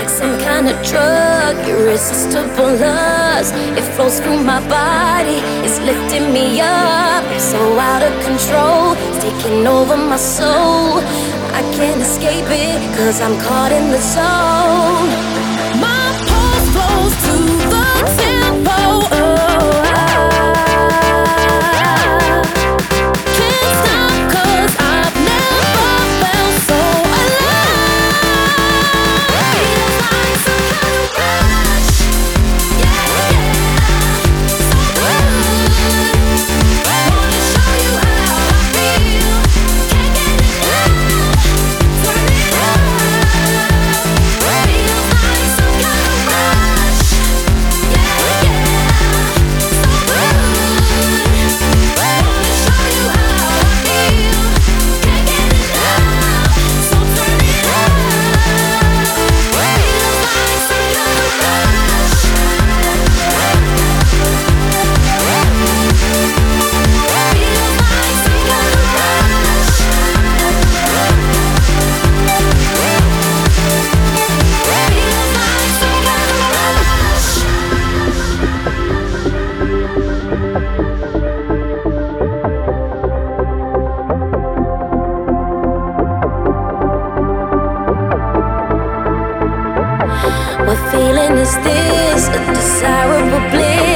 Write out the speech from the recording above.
like some kind of drug, irresistible lust. It flows through my body, it's lifting me up. So out of control, it's taking over my soul. I can't escape it, cause I'm caught in the zone. My pulse flows to the tempo. Can't stop, cause I've never felt so alive. Feels like some kind of rush. Yeah, yeah, so good. Wanna show you how I feel. Can't get enough. Turn it up. Feels like some kind of rush. Yeah, yeah, so good. Wanna show you how I feel. Can't get enough. So turn it up. Feels like some kind of rush. Feels like some kind of rush. Feels like some kind of rush. What feeling is this? A desirable bliss.